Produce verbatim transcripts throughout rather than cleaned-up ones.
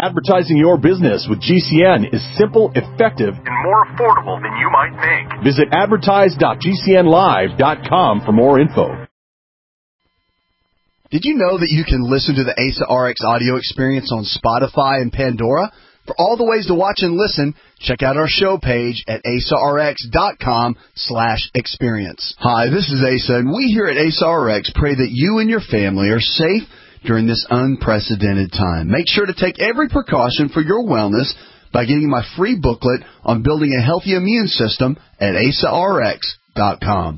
Advertising your business with G C N is simple, effective, and more affordable than you might think. Visit advertise dot g c n live dot com for more info. Did you know that you can listen to the A S A R X audio experience on Spotify and Pandora? For all the ways to watch and listen, check out our show page at asarx dot com slash experience. Hi, this is Asa, and we here at A S A R X pray that you and your family are safe during this unprecedented time. Make sure to take every precaution for your wellness by getting my free booklet on building a healthy immune system at asarx dot com.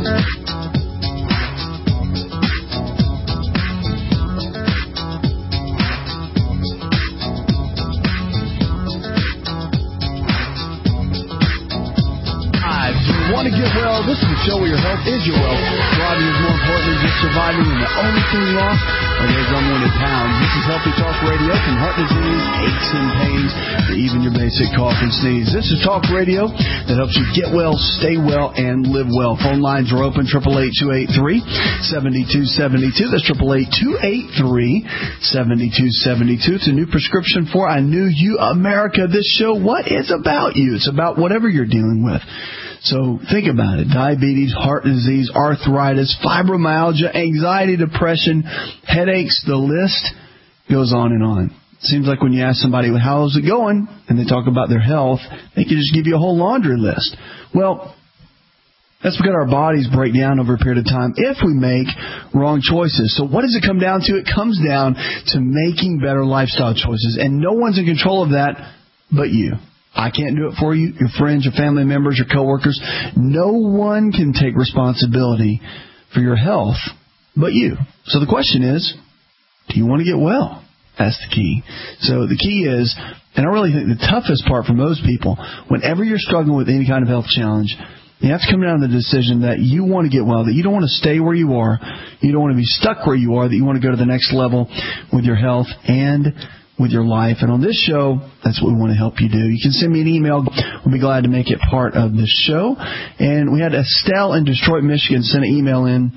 Want to get well? This is a show where your health is your wealth. Thriving is more important than just surviving, and the only thing lost are those unwanted pounds. This is Healthy Talk Radio from heart disease, aches and pains, to even your basic cough and sneeze. This is Talk Radio that helps you get well, stay well, and live well. Phone lines are open, eight eight eight, two eight three, seven two seven two. That's eight eight eight, two eight three, seven two seven two. It's a new prescription for I Knew You America. This show, what is about you? It's about whatever you're dealing with. So think about it. Diabetes, heart disease, arthritis, fibromyalgia, anxiety, depression, headaches, the list goes on and on. It seems like when you ask somebody, well, how's it going? And they talk about their health, they can just give you a whole laundry list. Well, that's because our bodies break down over a period of time if we make wrong choices. So what does it come down to? It comes down to making better lifestyle choices. And no one's in control of that but you. I can't do it for you, your friends, your family members, your coworkers. No one can take responsibility for your health but you. So the question is, do you want to get well? That's the key. So the key is, and I really think the toughest part for most people, whenever you're struggling with any kind of health challenge, you have to come down to the decision that you want to get well, that you don't want to stay where you are, you don't want to be stuck where you are, that you want to go to the next level with your health and with your life. And on this show, that's what we want to help you do. You can send me an email. We'll be glad to make it part of the show. And we had Estelle in Detroit, Michigan send an email in.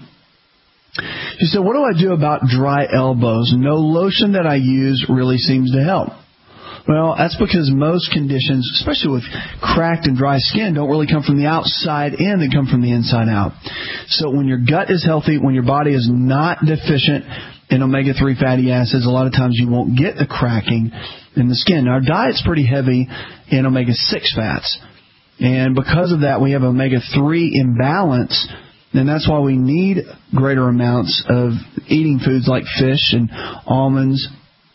She said, what do I do about dry elbows? No lotion that I use really seems to help. Well, that's because most conditions, especially with cracked and dry skin, don't really come from the outside in, they come from the inside out. So when your gut is healthy, when your body is not deficient in omega three fatty acids, a lot of times you won't get the cracking in the skin. Now, our diet's pretty heavy in omega six fats. And because of that, we have omega three imbalance. And that's why we need greater amounts of eating foods like fish and almonds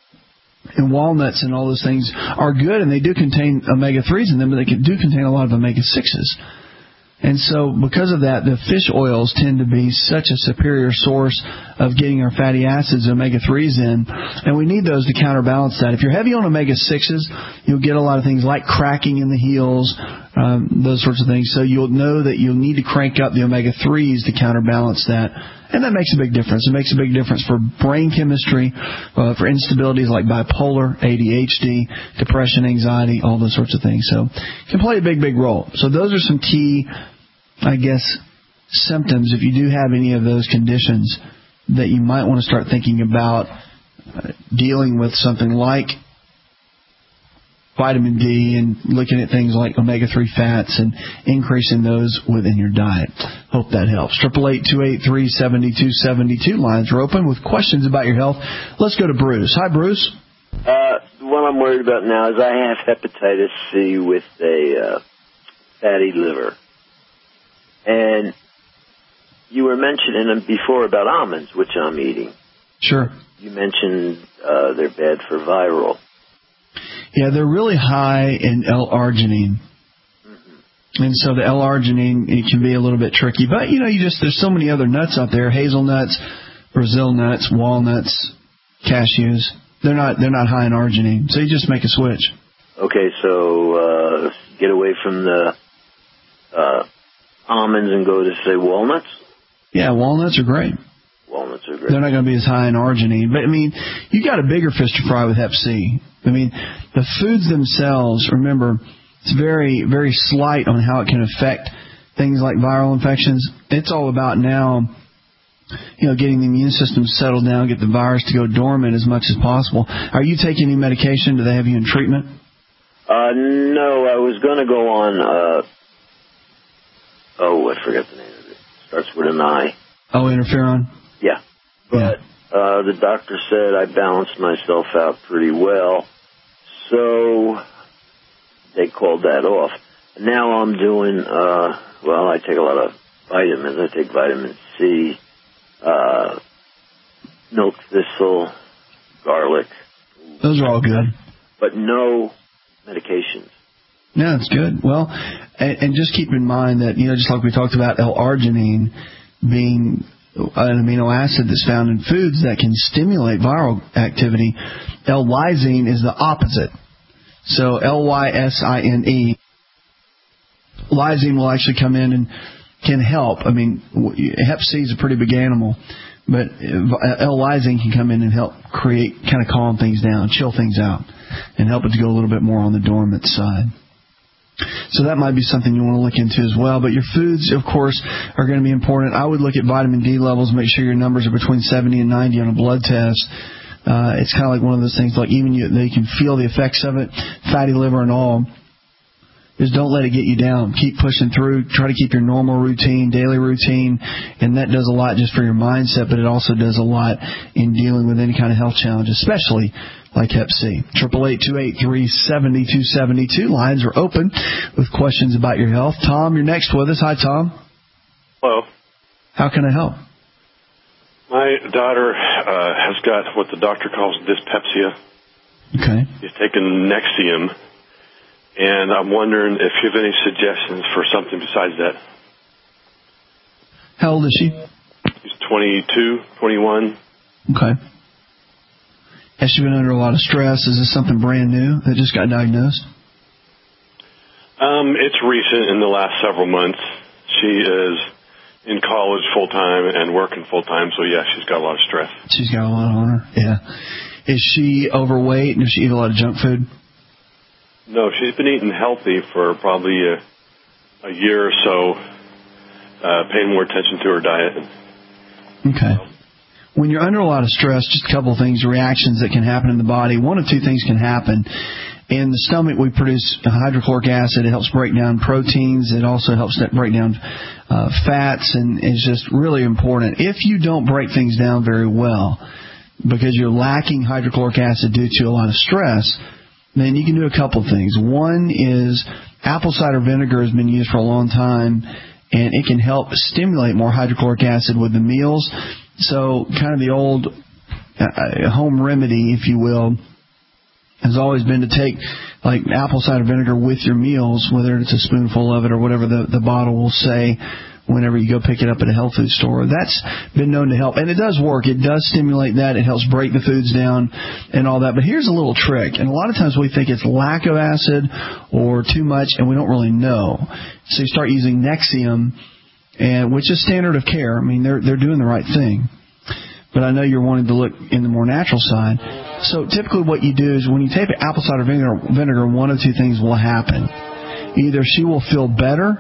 and walnuts, and all those things are good, and they do contain omega threes in them, but they do contain a lot of omega sixes. And so because of that, the fish oils tend to be such a superior source of getting our fatty acids, omega threes in, and we need those to counterbalance that. If you're heavy on omega sixes, you'll get a lot of things like cracking in the heels, um, those sorts of things. So you'll know that you'll need to crank up the omega threes to counterbalance that. And that makes a big difference. It makes a big difference for brain chemistry, uh, for instabilities like bipolar, A D H D, depression, anxiety, all those sorts of things. So it can play a big, big role. So those are some key, I guess, symptoms, if you do have any of those conditions, that you might want to start thinking about uh, dealing with something like vitamin D and looking at things like omega three fats and increasing those within your diet. Hope that helps. eight eight eight, two eight three, seven two seven two. Lines are open with questions about your health. Let's go to Bruce. Hi, Bruce. Uh, what I'm worried about now is I have hepatitis C with a uh, fatty liver. And you were mentioning before about almonds, which I'm eating. Sure. You mentioned uh, they're bad for viral. Yeah, they're really high in L-arginine. Mm-hmm. And so the L-arginine, it can be a little bit tricky. But, you know, you just there's so many other nuts out there, hazelnuts, Brazil nuts, walnuts, cashews. They're not they're not high in arginine. So you just make a switch. Okay, so uh, get away from the uh, almonds and go to, say, walnuts? Yeah, walnuts are great. Walnuts are great. They're not going to be as high in arginine. But, I mean, you got a bigger fish to fry with hep C. I mean, the foods themselves, remember, it's very, very slight on how it can affect things like viral infections. It's all about now you know, getting the immune system settled down, get the virus to go dormant as much as possible. Are you taking any medication? Do they have you in treatment? Uh, no, I was going to go on, uh, oh, I forget the name of it. Starts with an I. Oh, interferon? Yeah. But yeah. Uh, the doctor said I balanced myself out pretty well, so they called that off. Now I'm doing, uh, well, I take a lot of vitamins. I take vitamin C, uh, milk thistle, garlic. Those are all good. But no medications. Yeah, that's good. Well, and, and just keep in mind that, you know, just like we talked about L-arginine being an amino acid that's found in foods that can stimulate viral activity, L-lysine is the opposite. So L Y S I N E, lysine will actually come in and can help. I mean, hep C is a pretty big animal, but L-lysine can come in and help create, kind of calm things down, chill things out, and help it to go a little bit more on the dormant side. So that might be something you want to look into as well. But your foods, of course, are going to be important. I would look at vitamin D levels, make sure your numbers are between seventy and ninety on a blood test. Uh, it's kind of like one of those things, like even you, they can feel the effects of it, fatty liver and all. Just don't let it get you down. Keep pushing through. Try to keep your normal routine, daily routine, and that does a lot just for your mindset, but it also does a lot in dealing with any kind of health challenge, especially like hep C. Triple eight two eight three seven two seven two. Lines are open with questions about your health. Tom, you're next with us. Hi, Tom. Hello. How can I help? My daughter uh, has got what the doctor calls dyspepsia. Okay. She's taken Nexium, and I'm wondering if you have any suggestions for something besides that. How old is she? She's twenty-two, twenty-one. Okay. Has she been under a lot of stress? Is this something brand new that just got diagnosed? Um, it's recent, in the last several months. She is in college full-time and working full-time, so yeah, she's got a lot of stress. She's got a lot on her, yeah. Is she overweight? Does she eat a lot of junk food? No, she's been eating healthy for probably a, a year or so, uh, paying more attention to her diet. Okay. When you're under a lot of stress, just a couple of things, reactions that can happen in the body. One of two things can happen. In the stomach, we produce hydrochloric acid. It helps break down proteins. It also helps break down uh, fats, and is just really important. If you don't break things down very well because you're lacking hydrochloric acid due to a lot of stress, then you can do a couple of things. One is apple cider vinegar has been used for a long time, and it can help stimulate more hydrochloric acid with the meals. So kind of the old uh, home remedy, if you will, has always been to take like apple cider vinegar with your meals, whether it's a spoonful of it or whatever the, the bottle will say whenever you go pick it up at a health food store. That's been known to help. And it does work. It does stimulate that. It helps break the foods down and all that. But here's a little trick. And a lot of times we think it's lack of acid or too much, and we don't really know. So you start using Nexium, and which is standard of care. I mean, they're they're doing the right thing. But I know you're wanting to look in the more natural side. So typically what you do is when you take apple cider vinegar, vinegar, one of two things will happen. Either she will feel better,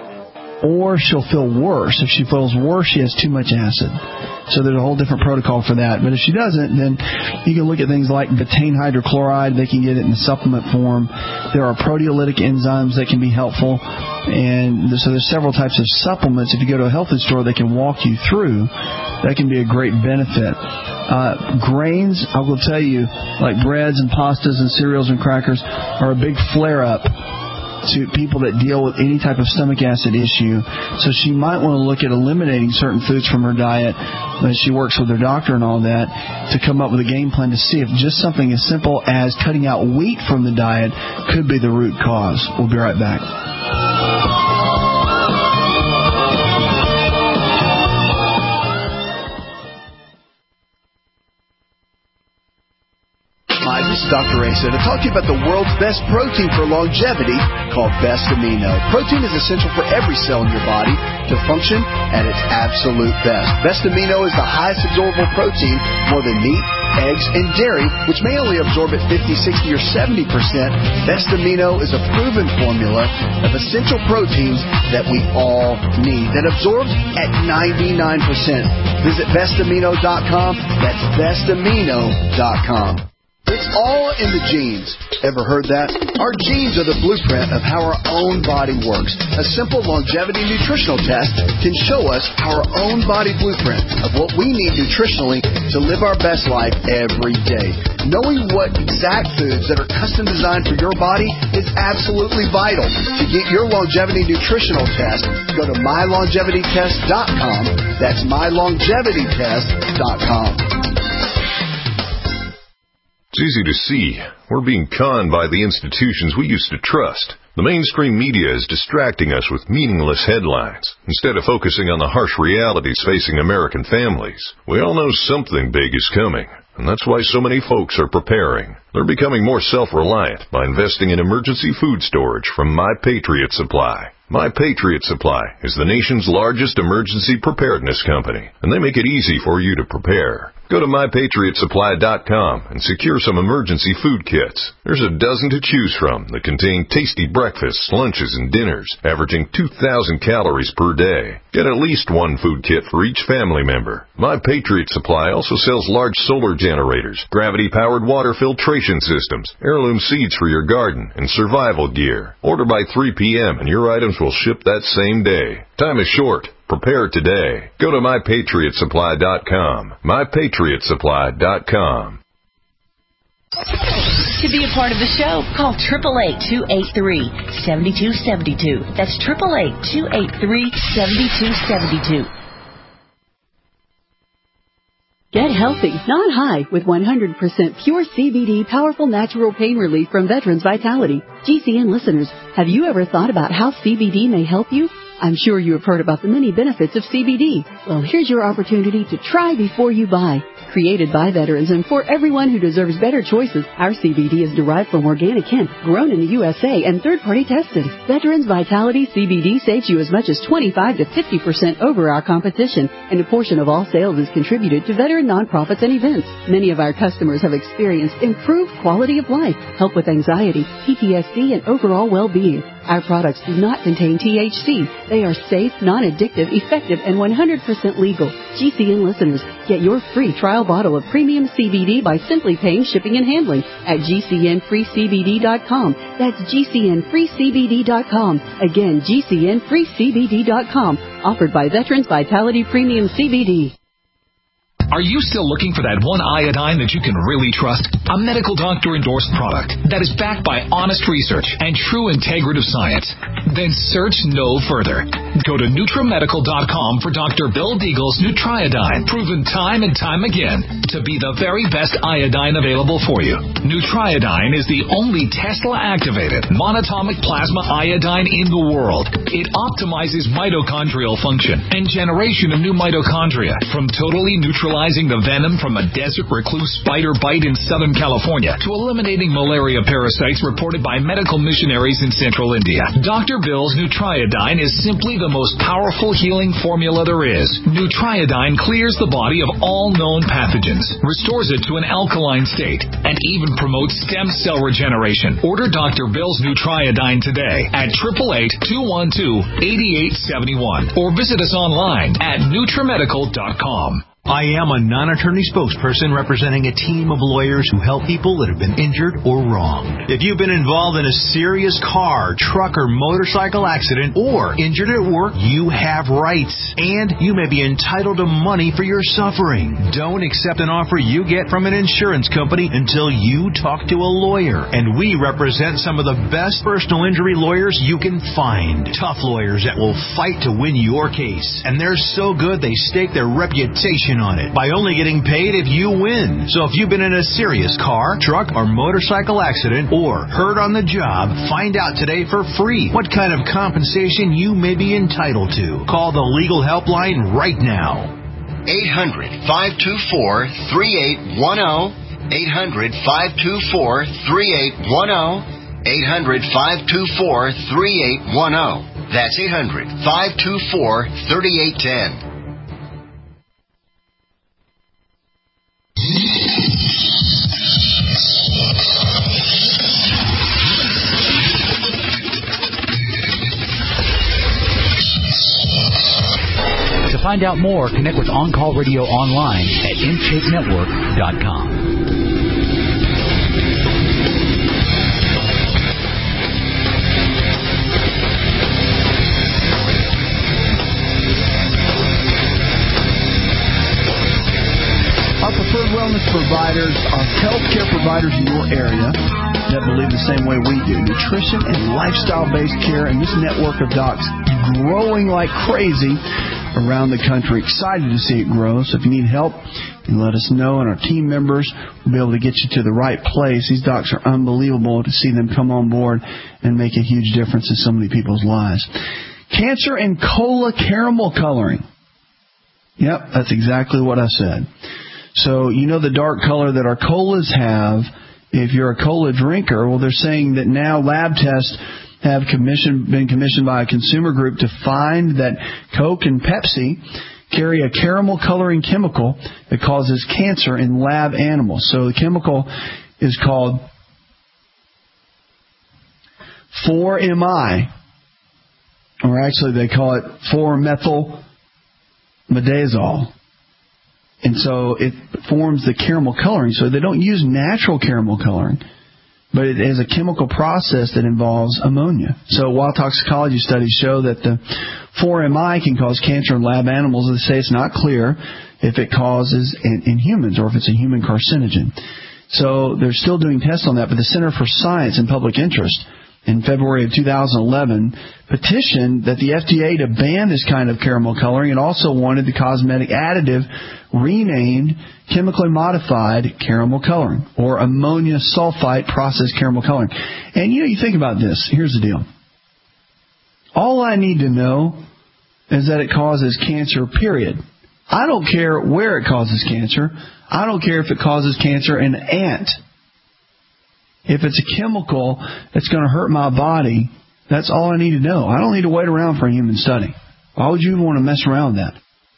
or she'll feel worse. If she feels worse, she has too much acid. So there's a whole different protocol for that. But if she doesn't, then you can look at things like betaine hydrochloride. They can get it in supplement form. There are proteolytic enzymes that can be helpful. And so there's several types of supplements. If you go to a health food store, they can walk you through. That can be a great benefit. Uh, grains, I will tell you, like breads and pastas and cereals and crackers, are a big flare-up to people that deal with any type of stomach acid issue. So she might want to look at eliminating certain foods from her diet as she works with her doctor and all that to come up with a game plan to see if just something as simple as cutting out wheat from the diet could be the root cause. We'll be right back. Hi, this is Doctor Asa to talk to you about the world's best protein for longevity called Best Amino. Protein is essential for every cell in your body to function at its absolute best. Best Amino is the highest absorbable protein, more than meat, eggs, and dairy, which may only absorb at fifty, sixty, or seventy percent, Vestamino is a proven formula of essential proteins that we all need that absorbs at ninety-nine percent. Visit Vestamino dot com. That's Vestamino dot com. It's all in the genes. Ever heard that? Our genes are the blueprint of how our own body works. A simple longevity nutritional test can show us our own body blueprint of what we need nutritionally to live our best life every day. Knowing what exact foods that are custom designed for your body is absolutely vital. To get your longevity nutritional test, go to my longevity test dot com. That's my longevity test dot com. It's easy to see. We're being conned by the institutions we used to trust. The mainstream media is distracting us with meaningless headlines instead of focusing on the harsh realities facing American families. We all know something big is coming, and that's why so many folks are preparing. They're becoming more self-reliant by investing in emergency food storage from My Patriot Supply. My Patriot Supply is the nation's largest emergency preparedness company, and they make it easy for you to prepare. Go to my patriot supply dot com and secure some emergency food kits. There's a dozen to choose from that contain tasty breakfasts, lunches, and dinners, averaging two thousand calories per day. Get at least one food kit for each family member. My Patriot Supply also sells large solar generators, gravity-powered water filtration systems, heirloom seeds for your garden, and survival gear. Order by three p.m. and your items will ship that same day. Time is short. Prepare today. Go to my patriot supply dot com. my patriot supply dot com. To be a part of the show, call eight eight eight, two eight three, seven two seven two. That's eight eight eight, two eight three, seven two seven two. Get healthy, not high, with one hundred percent pure C B D powerful natural pain relief from Veterans Vitality. G C N listeners, have you ever thought about how C B D may help you? I'm sure you have heard about the many benefits of C B D. Well, here's your opportunity to try before you buy. Created by veterans and for everyone who deserves better choices, our C B D is derived from organic hemp, grown in the U S A, and third-party tested. Veterans Vitality C B D saves you as much as twenty-five to fifty percent over our competition, and a portion of all sales is contributed to veteran nonprofits and events. Many of our customers have experienced improved quality of life, help with anxiety, P T S D, and overall well-being. Our products do not contain T H C. They are safe, non-addictive, effective, and one hundred percent legal. G C N listeners, get your free trial bottle of premium C B D by simply paying shipping and handling at G C N free C B D dot com. That's G C N free C B D dot com. Again, G C N free C B D dot com. Offered by Veterans Vitality Premium C B D. Are you still looking for that one iodine that you can really trust? A medical doctor-endorsed product that is backed by honest research and true integrative science? Then search no further. Go to NutriMedical dot com for Doctor Bill Deagle's Nutriodine, proven time and time again to be the very best iodine available for you. Nutriodine is the only Tesla-activated monatomic plasma iodine in the world. It optimizes mitochondrial function and generation of new mitochondria from totally neutralizing the venom from a desert recluse spider bite in Southern California to eliminating malaria parasites reported by medical missionaries in central India. Doctor Bill's Nutriodine is simply the most powerful healing formula there is. Nutriodine clears the body of all known pathogens, restores it to an alkaline state, and even promotes stem cell regeneration. Order Doctor Bill's Nutriodine today at eight eight eight, two one two, eight eight seven one or visit us online at NutriMedical dot com. I am a non-attorney spokesperson representing a team of lawyers who help people that have been injured or wronged. If you've been involved in a serious car, truck, or motorcycle accident or injured at work, you have rights, and you may be entitled to money for your suffering. Don't accept an offer you get from an insurance company until you talk to a lawyer, and we represent some of the best personal injury lawyers you can find. Tough lawyers that will fight to win your case, and they're so good they stake their reputation on it by only getting paid if you win. So if you've been in a serious car, truck, or motorcycle accident or hurt on the job, find out today for free what kind of compensation you may be entitled to. Call the legal helpline right now. eight hundred, five two four, three eight one zero. eight hundred, five two four, three eight one zero. eight hundred, five two four, three eight one zero. That's eight hundred, five two four, three eight one zero. find out more, connect with On Call Radio online at in shape network dot com. Our preferred wellness providers are healthcare providers in your area that believe the same way we do. Nutrition and lifestyle-based care, and this network of docs growing like crazy around the country. Excited to see it grow. So if you need help, you let us know, and our team members will be able to get you to the right place. These docs are unbelievable to see them come on board and make a huge difference in so many people's lives. Cancer and cola caramel coloring. Yep, that's exactly what I said. So, you know the dark color that our colas have. If you're a cola drinker, well, they're saying that now lab tests have commissioned, been commissioned by a consumer group to find that Coke and Pepsi carry a caramel coloring chemical that causes cancer in lab animals. So the chemical is called four M I, or actually they call it four methyl midazole. And so it forms the caramel coloring. So they don't use natural caramel coloring, but it is a chemical process that involves ammonia. So while toxicology studies show that the four M I can cause cancer in lab animals, they say it's not clear if it causes in, in humans or if it's a human carcinogen. So they're still doing tests on that, but the Center for Science and Public Interest in February of two thousand eleven petitioned that the F D A to ban this kind of caramel coloring, and also wanted the cosmetic additive renamed chemically modified caramel coloring, or ammonia sulfite processed caramel coloring. And you know, you think about this. Here's the deal. All I need to know is that it causes cancer, period. I don't care where it causes cancer. I don't care if it causes cancer in an ant. If it's a chemical that's going to hurt my body, that's all I need to know. I don't need to wait around for a human study. Why would you even want to mess around with that?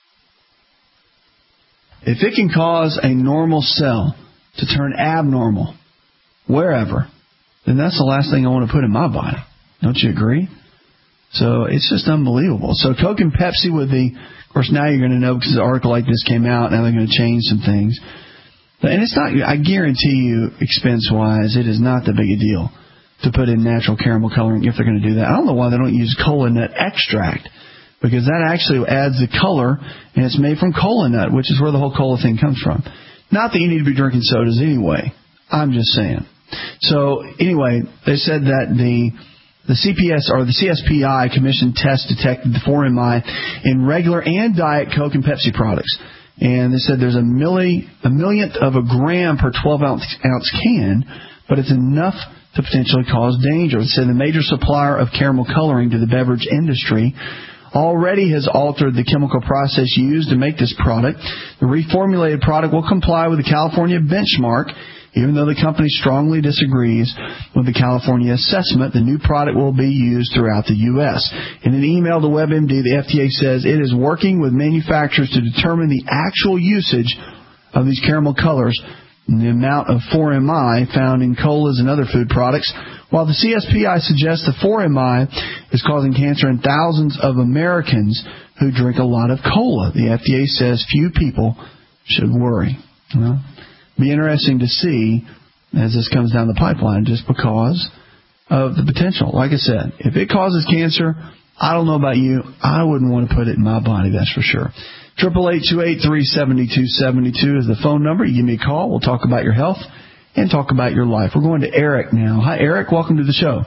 If it can cause a normal cell to turn abnormal wherever, then that's the last thing I want to put in my body. Don't you agree? So it's just unbelievable. So Coke and Pepsi with the, of course now you're going to know because an article like this came out, now they're going to change some things. And it's not, I guarantee you, expense-wise, it is not that big a deal to put in natural caramel coloring if they're going to do that. I don't know why they don't use cola nut extract, because that actually adds the color, and it's made from cola nut, which is where the whole cola thing comes from. Not that you need to be drinking sodas anyway. I'm just saying. So, anyway, they said that the the C P S, or the C S P I, commissioned tests detected the four M I in regular and diet Coke and Pepsi products. And they said there's a milli, a millionth of a gram per twelve ounce can, but it's enough to potentially cause danger. They said the major supplier of caramel coloring to the beverage industry already has altered the chemical process used to make this product. The reformulated product will comply with the California benchmark. Even though the company strongly disagrees with the California assessment, the new product will be used throughout the U S. In an email to WebMD, the F D A says it is working with manufacturers to determine the actual usage of these caramel colors and the amount of four M I found in colas and other food products. While the C S P I suggests the four M I is causing cancer in thousands of Americans who drink a lot of cola, the F D A says few people should worry. Well, be interesting to see as this comes down the pipeline, just because of the potential. Like I said, if it causes cancer, I don't know about you, I wouldn't want to put it in my body, that's for sure. Triple eight two eight three seven two seven two is the phone number. You give me a call. We'll talk about your health and talk about your life. We're going to Eric now. Hi, Eric. Welcome to the show.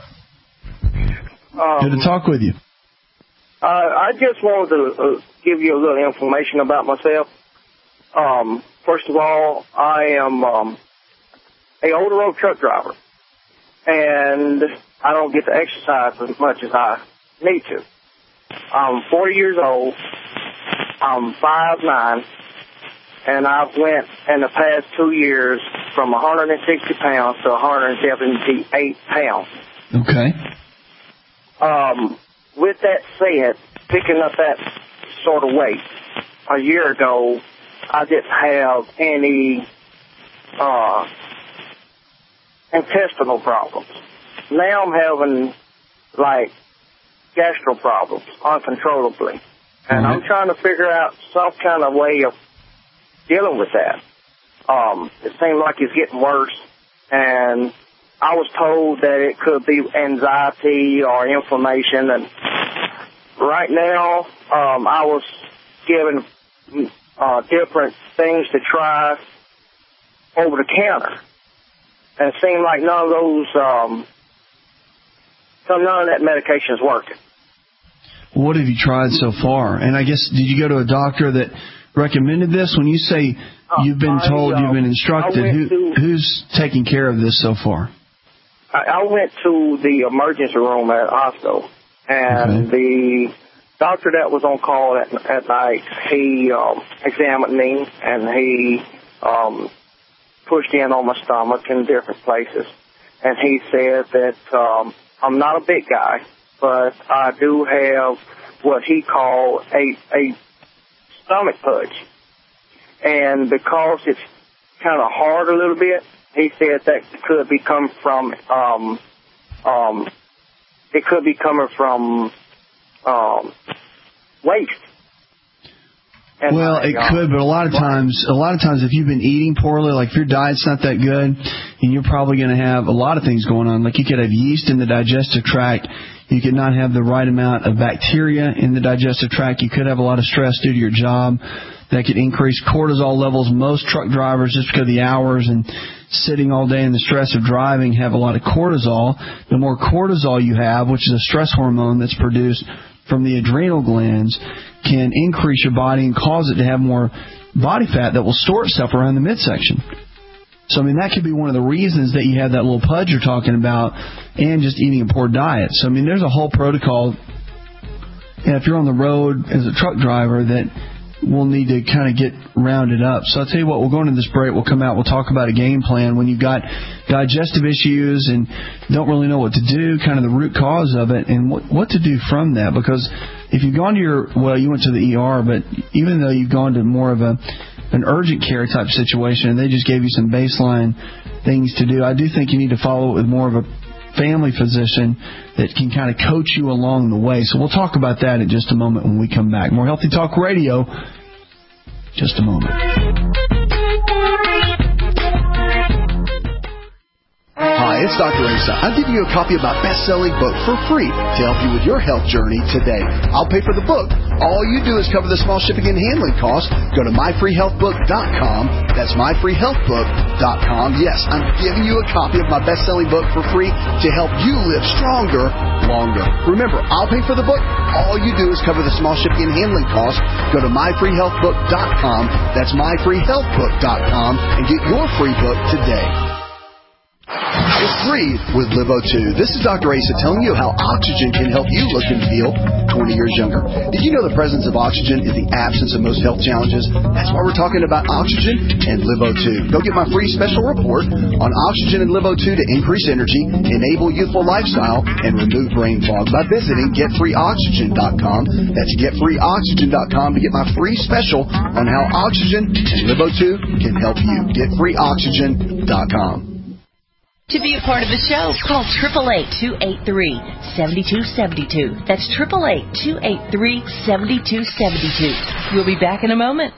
Um, Good to talk with you. Uh, I just wanted to uh, give you a little information about myself. Um, first of all, I am um, a older road truck driver, and I don't get to exercise as much as I need to. I'm forty years old. I'm five nine, and I've went in the past two years from one hundred sixty pounds to one hundred seventy-eight pounds. Okay. Um, with that said, picking up that sort of weight a year ago, I didn't have any uh, intestinal problems. Now I'm having, like, gastro problems uncontrollably. And Mm-hmm. I'm trying to figure out some kind of way of dealing with that. Um, it seems like it's getting worse, and I was told that it could be anxiety or inflammation, and right now um, I was given uh, different things to try over the counter, and it seemed like none of those, um, so none of that medication is working. What have you tried so far? And I guess, did you go to a doctor that recommended this? When you say you've been told, you've been instructed, who, to, who's taking care of this so far? I, I went to the emergency room at hospital, and Okay. the doctor that was on call at, at night, he um, examined me, and he um, pushed in on my stomach in different places. And he said that um, I'm not a big guy, but I do have what he called a, a stomach pudge. And because it's kind of hard a little bit, he said that could be coming from, um, um, it could be coming from um, waste. And well, my, it uh, could, but a lot of times, a lot of times, if you've been eating poorly, like if your diet's not that good, and you're probably going to have a lot of things going on. Like you could have yeast in the digestive tract, you could not have the right amount of bacteria in the digestive tract. You could have a lot of stress due to your job. That could increase cortisol levels. Most truck drivers, just because of the hours and sitting all day and the stress of driving, have a lot of cortisol. The more cortisol you have, which is a stress hormone that's produced from the adrenal glands, can increase your body and cause it to have more body fat that will store itself around the midsection. So, I mean, that could be one of the reasons that you have that little pudge you're talking about, and just eating a poor diet. So, I mean, there's a whole protocol. And if you're on the road as a truck driver, that we'll need to kind of get rounded up. So I'll tell you what, we'll go into this break. We'll come out. We'll talk about a game plan when you've got digestive issues and don't really know what to do, kind of the root cause of it, and what, what to do from that. Because if you've gone to your, well, you went to the E R, but even though you've gone to more of a an urgent care type situation and they just gave you some baseline things to do, I do think you need to follow it with more of a family physician that can kind of coach you along the way. So we'll talk about that in just a moment when we come back. More Healthy Talk Radio, just a moment. Hi, it's Doctor Asa. I'm giving you a copy of my best-selling book for free to help you with your health journey today. I'll pay for the book. All you do is cover the small shipping and handling costs. Go to my free health book dot com. That's my free health book dot com. Yes, I'm giving you a copy of my best-selling book for free to help you live stronger, longer. Remember, I'll pay for the book. All you do is cover the small shipping and handling costs. Go to my free health book dot com. That's my free health book dot com and get your free book today. It's free with Livo two. This is Doctor Asa telling you how oxygen can help you look and feel twenty years younger. Did you know the presence of oxygen is the absence of most health challenges? That's why we're talking about oxygen and Livo two. Go get my free special report on oxygen and Livo two to increase energy, enable youthful lifestyle, and remove brain fog by visiting get free oxygen dot com. That's get free oxygen dot com to get my free special on how oxygen and Livo two can help you. get free oxygen dot com. To be a part of the show, call eight eight eight, two eight three, seven two seven two. That's eight eight eight, two eight three, seven two seven two. We'll be back in a moment.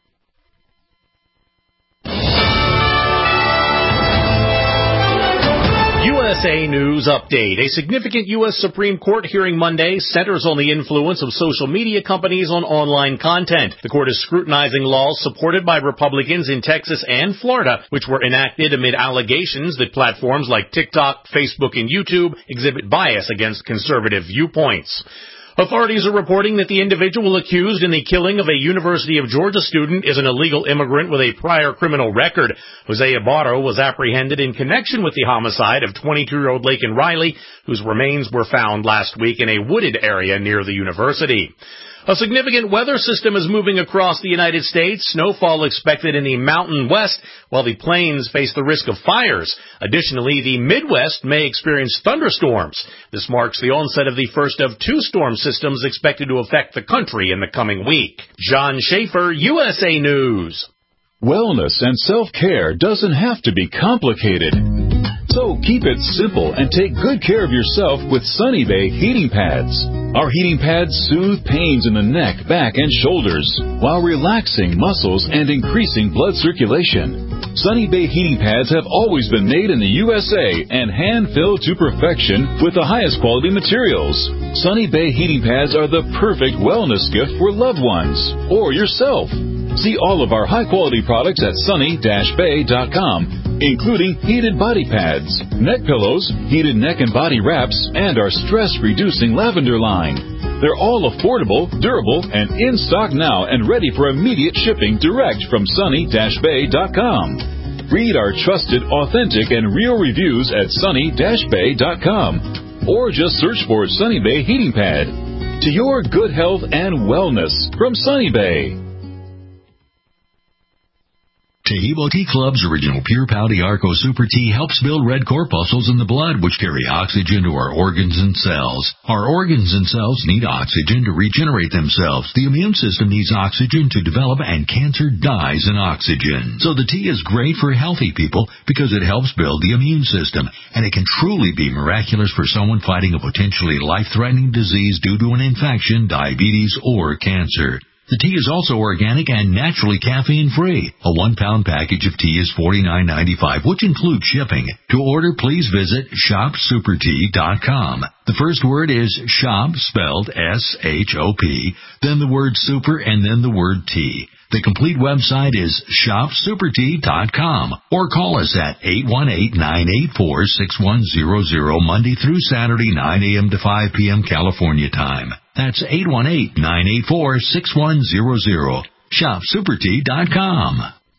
U S A News Update. A significant U S Supreme Court hearing Monday centers on the influence of social media companies on online content. The court is scrutinizing laws supported by Republicans in Texas and Florida, which were enacted amid allegations that platforms like TikTok, Facebook, and YouTube exhibit bias against conservative viewpoints. Authorities are reporting that the individual accused in the killing of a University of Georgia student is an illegal immigrant with a prior criminal record. Jose Ibarro was apprehended in connection with the homicide of twenty-two-year-old Laken Riley, whose remains were found last week in a wooded area near the university. A significant weather system is moving across the United States. Snowfall expected in the Mountain West, while the plains face the risk of fires. Additionally, the Midwest may experience thunderstorms. This marks the onset of the first of two storm systems expected to affect the country in the coming week. John Schaefer, U S A News. Wellness and self-care doesn't have to be complicated. So keep it simple and take good care of yourself with Sunny Bay heating pads. Our heating pads soothe pains in the neck, back, and shoulders while relaxing muscles and increasing blood circulation. Sunny Bay heating pads have always been made in the U S A and hand-filled to perfection with the highest quality materials. Sunny Bay heating pads are the perfect wellness gift for loved ones or yourself. See all of our high-quality products at sunny dash bay dot com, including heated body pads, neck pillows, heated neck and body wraps, and our stress-reducing lavender line. They're all affordable, durable, and in stock now and ready for immediate shipping direct from sunny dash bay dot com. Read our trusted, authentic, and real reviews at sunny dash bay dot com, or just search for Sunny Bay Heating Pad. To your good health and wellness from Sunny Bay. Taheebo Tea Club's original Pure Pau Arco Super Tea helps build red corpuscles in the blood, which carry oxygen to our organs and cells. Our organs and cells need oxygen to regenerate themselves. The immune system needs oxygen to develop, and cancer dies in oxygen. So the tea is great for healthy people because it helps build the immune system, and it can truly be miraculous for someone fighting a potentially life-threatening disease due to an infection, diabetes, or cancer. The tea is also organic and naturally caffeine-free. A one-pound package of tea is forty-nine ninety-five, which includes shipping. To order, please visit shop super tea dot com. The first word is shop, spelled S H O P, then the word super, and then the word tea. The complete website is shop super tea dot com, or call us at eight one eight, nine eight four, six one zero zero Monday through Saturday, nine a.m. to five p.m. California time. That's eight one eight, nine eight four, six one zero zero. shop super tea dot com.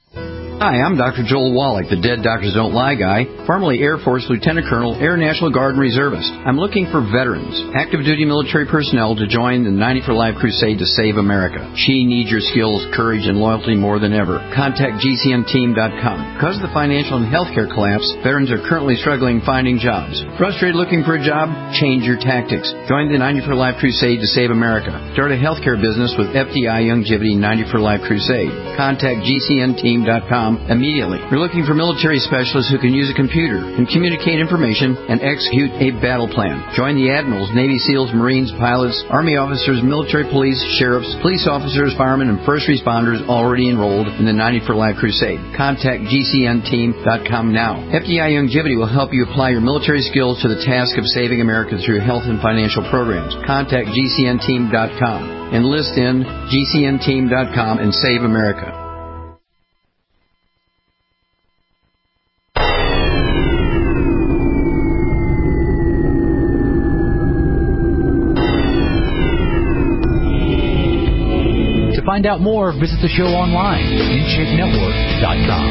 Hi, I'm Doctor Joel Wallach, the Dead Doctors Don't Lie guy, formerly Air Force Lieutenant Colonel, Air National Guard Reservist. I'm looking for veterans, active duty military personnel to join the ninety for Life crusade to save America. She needs your skills, courage, and loyalty more than ever. Contact G C N team dot com. Because of the financial and healthcare collapse, veterans are currently struggling finding jobs. Frustrated looking for a job? Change your tactics. Join the ninety for Life crusade to save America. Start a healthcare business with F D I Longevity ninety for Life crusade. Contact G C N team dot com immediately. We're looking for military specialists who can use a computer and communicate information and execute a battle plan. Join the admirals, Navy SEALs, Marines, pilots, Army officers, military police, sheriffs, police officers, firemen, and first responders already enrolled in the ninety for Life crusade. Contact G C N team dot com now. F D I Longevity will help you apply your military skills to the task of saving America through health and financial programs. Contact G C N team dot com. Enlist in G C N team dot com and save America. To find out more, visit the show online, in shape network dot com.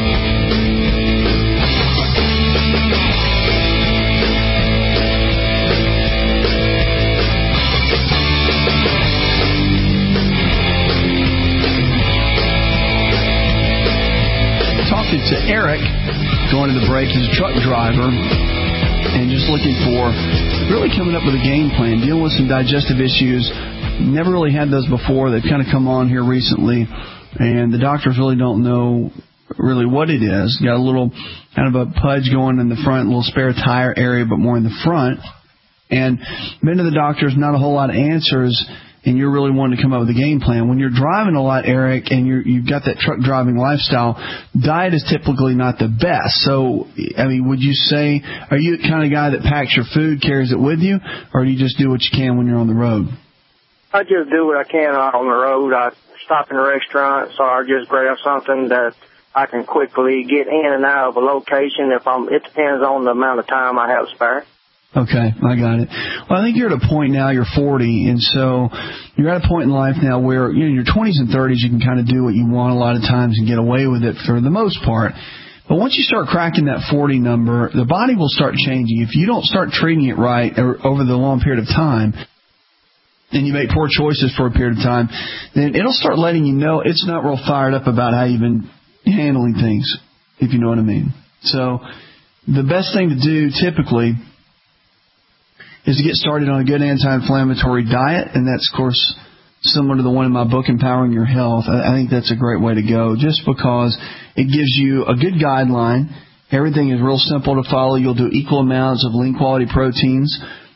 Talking to Eric, going to the break. He's a truck driver and just looking for, really coming up with a game plan, dealing with some digestive issues. Never really had those before. They've kind of come on here recently, and the doctors really don't know really what it is. Got a little kind of a pudge going in the front, a little spare tire area, but more in the front. And been to the doctors, not a whole lot of answers, and you're really wanting to come up with a game plan. When you're driving a lot, Eric, and you're, you've got that truck driving lifestyle, diet is typically not the best. So, I mean, would you say, are you the kind of guy that packs your food, carries it with you, or do you just do what you can when you're on the road? I just do what I can on the road. I stop in a restaurant, so I just grab something that I can quickly get in and out of a location. If I'm, it depends on the amount of time I have spare. Okay, I got it. Well, I think you're at a point now, you're forty, and so you're at a point in life now where, you know, in your twenties and thirties, you can kind of do what you want a lot of times and get away with it for the most part. But once you start cracking that forty number, the body will start changing. If you don't start treating it right or over the long period of time, and you make poor choices for a period of time, then it'll start letting you know it's not real fired up about how you've been handling things, if you know what I mean. So the best thing to do typically is to get started on a good anti-inflammatory diet, and that's, of course, similar to the one in my book, Empowering Your Health. I think that's a great way to go, just because it gives you a good guideline. Everything is real simple to follow. You'll do equal amounts of lean quality proteins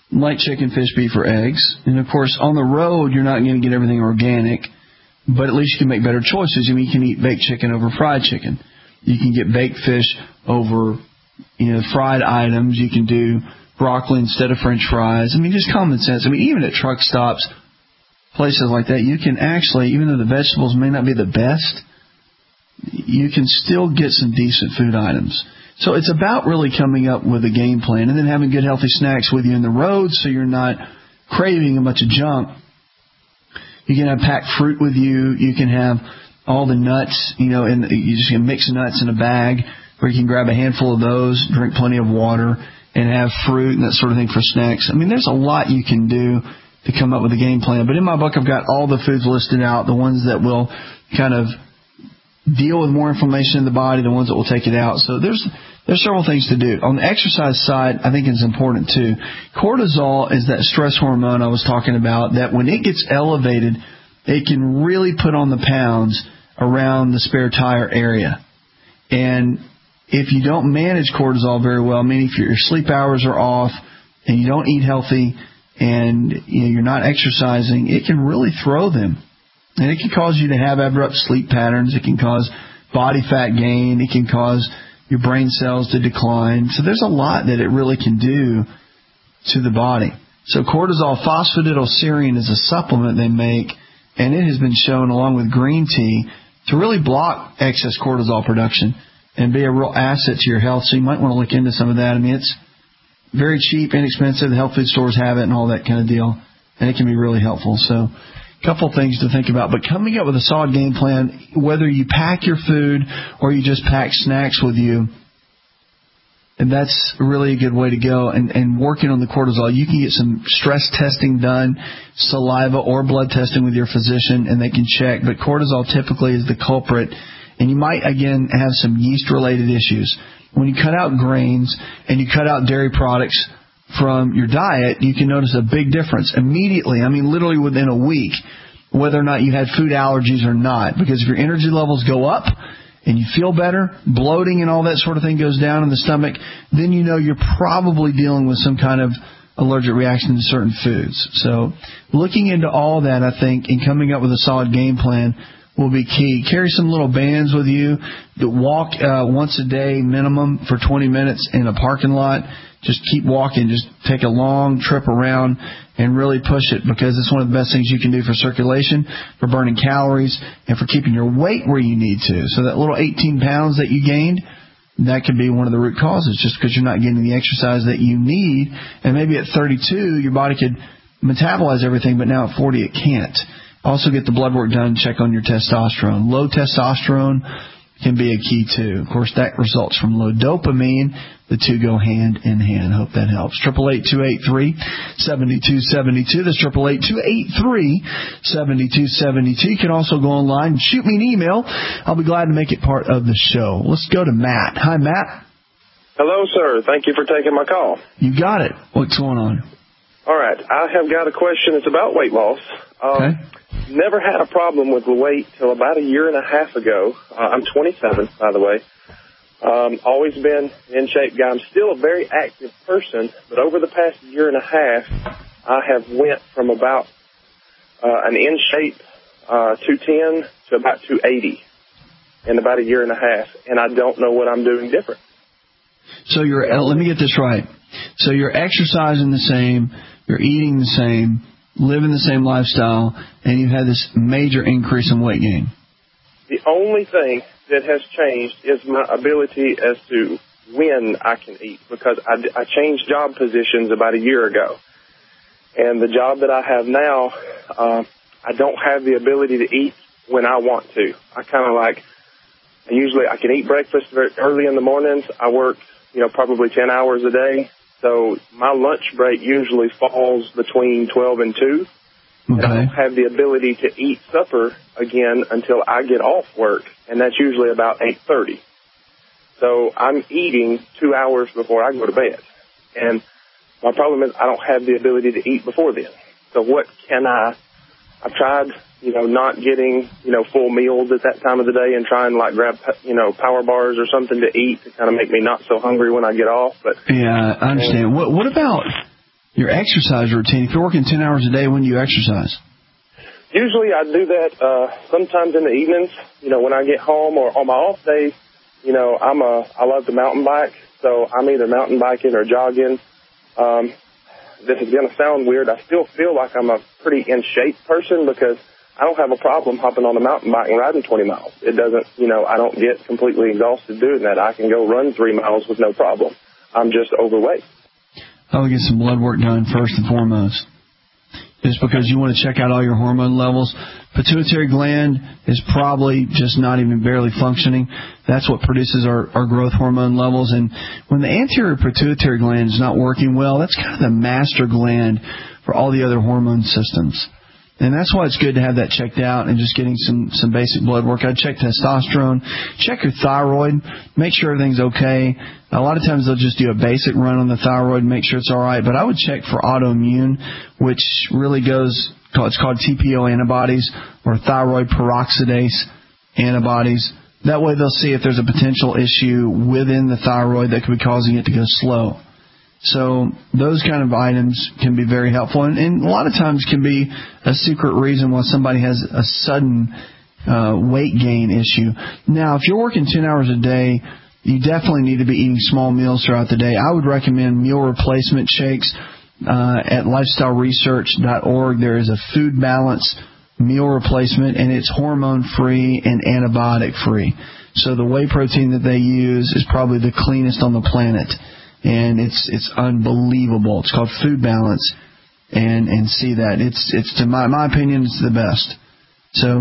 like chicken, fish, beef, or eggs. And, of course, on the road, you're not going to get everything organic, but at least you can make better choices. I mean, you can eat baked chicken over fried chicken. You can get baked fish over, you know, fried items. You can do broccoli instead of French fries. I mean, just common sense. I mean, even at truck stops, places like that, you can actually, even though the vegetables may not be the best, you can still get some decent food items. So it's about really coming up with a game plan and then having good, healthy snacks with you in the road so you're not craving a bunch of junk. You can have packed fruit with you. You can have all the nuts, you know, and you just can mix nuts in a bag, or you can grab a handful of those, drink plenty of water, and have fruit and that sort of thing for snacks. I mean, there's a lot you can do to come up with a game plan. But in my book, I've got all the foods listed out, the ones that will kind of deal with more inflammation in the body, the ones that will take it out. So there's there's several things to do. On the exercise side, I think it's important too. Cortisol is that stress hormone I was talking about that when it gets elevated, it can really put on the pounds around the spare tire area. And if you don't manage cortisol very well, I mean, if your sleep hours are off and you don't eat healthy and you know, you're not exercising, it can really throw them. And it can cause you to have abrupt sleep patterns. It can cause body fat gain. It can cause your brain cells to decline. So there's a lot that it really can do to the body. So cortisol phosphatidylserine is a supplement they make, and it has been shown along with green tea to really block excess cortisol production and be a real asset to your health. So you might want to look into some of that. I mean, it's very cheap, inexpensive. The health food stores have it and all that kind of deal, and it can be really helpful. So couple things to think about, but coming up with a solid game plan, whether you pack your food or you just pack snacks with you, and that's really a good way to go. And, and working on the cortisol, you can get some stress testing done, saliva or blood testing with your physician, and they can check. But cortisol typically is the culprit, and you might, again, have some yeast-related issues. When you cut out grains and you cut out dairy products from your diet, you can notice a big difference immediately. I mean, literally within a week, whether or not you had food allergies or not. Because if your energy levels go up and you feel better, bloating and all that sort of thing goes down in the stomach, then you know you're probably dealing with some kind of allergic reaction to certain foods. So looking into all that, I think, and coming up with a solid game plan will be key. Carry some little bands with you that walk uh, once a day minimum for twenty minutes in a parking lot. Just keep walking. Just take a long trip around and really push it, because it's one of the best things you can do for circulation, for burning calories, and for keeping your weight where you need to. So that little eighteen pounds that you gained, that could be one of the root causes, just because you're not getting the exercise that you need. And maybe at thirty-two, your body could metabolize everything, but now at forty, it can't. Also get the blood work done, check on your testosterone. Low testosterone can be a key too. Of course, that results from low dopamine. The two go hand in hand. Hope that helps. eight eight eight, two eight three, seven two seven two. That's eight eight eight, two eight three, seven two seven two. You can also go online and shoot me an email. I'll be glad to make it part of the show. Let's go to Matt. Hi, Matt. Hello, sir. Thank you for taking my call. You got it. What's going on? All right. I have got a question. It's about weight loss. Um, okay. Never had a problem with the weight till about a year and a half ago. Uh, I'm twenty-seven, by the way. Um, always been in shape guy. I'm still a very active person, but over the past year and a half, I have went from about uh, an in shape uh, two ten to about two eighty in about a year and a half, and I don't know what I'm doing different. So you're, uh, let me get this right. So you're exercising the same, you're eating the same, living the same lifestyle, and you've had this major increase in weight gain. The only thing that has changed is my ability as to when I can eat, because I, I changed job positions about a year ago. And the job that I have now, uh, I don't have the ability to eat when I want to. I kind of like, I usually, I can eat breakfast very early in the mornings. I work, you know, probably ten hours a day. So my lunch break usually falls between twelve and two. Okay. And I don't have the ability to eat supper again until I get off work, and that's usually about eight thirty. So I'm eating two hours before I go to bed. And my problem is I don't have the ability to eat before then. So what can I, I've tried, you know, not getting, you know, full meals at that time of the day and trying to, like, grab, you know, power bars or something to eat to kind of make me not so hungry when I get off. But yeah, I understand. What, what about, your exercise routine. If you're working ten hours a day, when do you exercise? Usually I do that uh, sometimes in the evenings, you know, when I get home, or on my off days. You know, I'm a, I love to mountain bike, so I'm either mountain biking or jogging. Um, this is going to sound weird. I still feel like I'm a pretty in shape person because I don't have a problem hopping on a mountain bike and riding twenty miles. It doesn't, you know, I don't get completely exhausted doing that. I can go run three miles with no problem. I'm just overweight. I would get some blood work done first and foremost. Just because you want to check out all your hormone levels. Pituitary gland is probably just not even barely functioning. That's what produces our, our growth hormone levels. And when the anterior pituitary gland is not working well, that's kind of the master gland for all the other hormone systems. And that's why it's good to have that checked out and just getting some, some basic blood work. I'd check testosterone, check your thyroid, make sure everything's okay. A lot of times they'll just do a basic run on the thyroid and make sure it's all right. But I would check for autoimmune, which really goes, it's called T P O antibodies or thyroid peroxidase antibodies. That way they'll see if there's a potential issue within the thyroid that could be causing it to go slow. So those kind of items can be very helpful, and, and a lot of times can be a secret reason why somebody has a sudden uh, weight gain issue. Now, if you're working ten hours a day, you definitely need to be eating small meals throughout the day. I would recommend meal replacement shakes uh, at lifestyle research dot org. There is a food balance meal replacement, and it's hormone-free and antibiotic-free. So the whey protein that they use is probably the cleanest on the planet. And it's it's unbelievable. It's called Food Balance, and and see that it's it's to my my opinion it's the best. So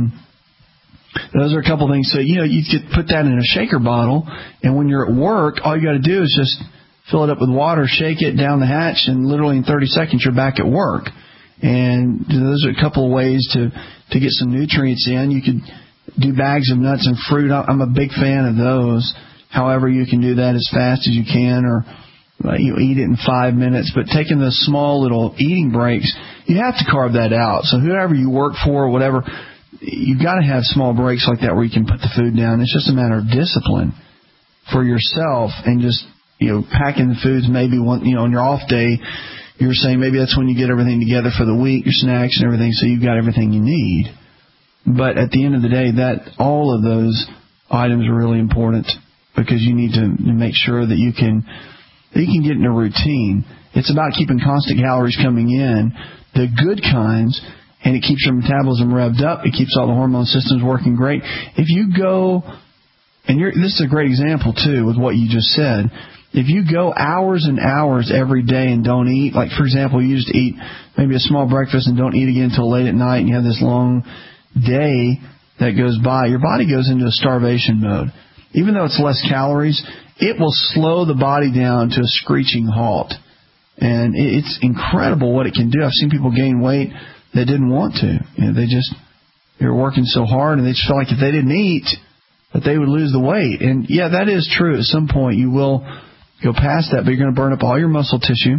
those are a couple things. So you know you could put that in a shaker bottle, and when you're at work, all you got to do is just fill it up with water, shake it down the hatch, and literally in thirty seconds you're back at work. And those are a couple of ways to to get some nutrients in. You could do bags of nuts and fruit. I'm a big fan of those. However, you can do that as fast as you can, or you eat it in five minutes, but taking those small little eating breaks, you have to carve that out. So whoever you work for or whatever, you've got to have small breaks like that where you can put the food down. It's just a matter of discipline for yourself, and just, you know, packing the foods maybe one, you know, on your off day, you're saying maybe that's when you get everything together for the week, your snacks and everything, so you've got everything you need. But at the end of the day, that all of those items are really important, because you need to make sure that you can that you can get in a routine. It's about keeping constant calories coming in, the good kinds, and it keeps your metabolism revved up. It keeps all the hormone systems working great. If you go, and you're, this is a great example, too, with what you just said. If you go hours and hours every day and don't eat, like, for example, you just eat maybe a small breakfast and don't eat again until late at night, and you have this long day that goes by, your body goes into a starvation mode. Even though it's less calories, it will slow the body down to a screeching halt. And it's incredible what it can do. I've seen people gain weight that didn't want to. You know, they just, they were working so hard, and they just felt like if they didn't eat, that they would lose the weight. And, yeah, that is true. At some point, you will go past that, but you're going to burn up all your muscle tissue.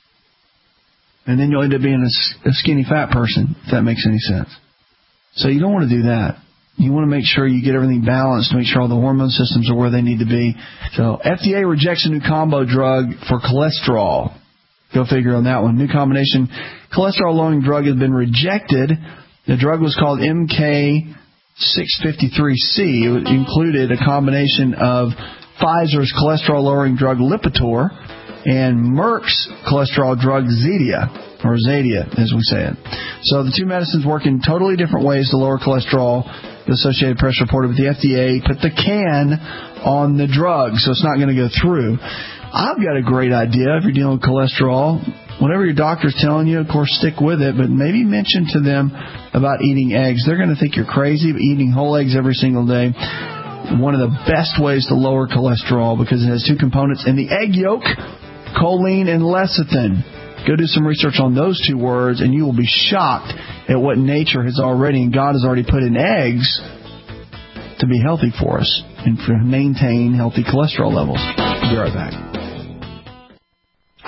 And then you'll end up being a, a skinny fat person, if that makes any sense. So you don't want to do that. You want to make sure you get everything balanced, make sure all the hormone systems are where they need to be. So F D A rejects a new combo drug for cholesterol. Go figure on that one. New combination cholesterol-lowering drug has been rejected. The drug was called M K six fifty-three C. It included a combination of Pfizer's cholesterol-lowering drug Lipitor and Merck's cholesterol drug Zetia, or Zadia, as we say it. So the two medicines work in totally different ways to lower cholesterol. The Associated Press reported with the F D A put the can on the drug, so it's not going to go through. I've got a great idea if you're dealing with cholesterol. Whatever your doctor's telling you, of course, stick with it, but maybe mention to them about eating eggs. They're going to think you're crazy, but eating whole eggs every single day, one of the best ways to lower cholesterol, because it has two components in the egg yolk, choline and lecithin. Go do some research on those two words, and you will be shocked at what nature has already, and God has already put in eggs to be healthy for us and to maintain healthy cholesterol levels. We'll be right back.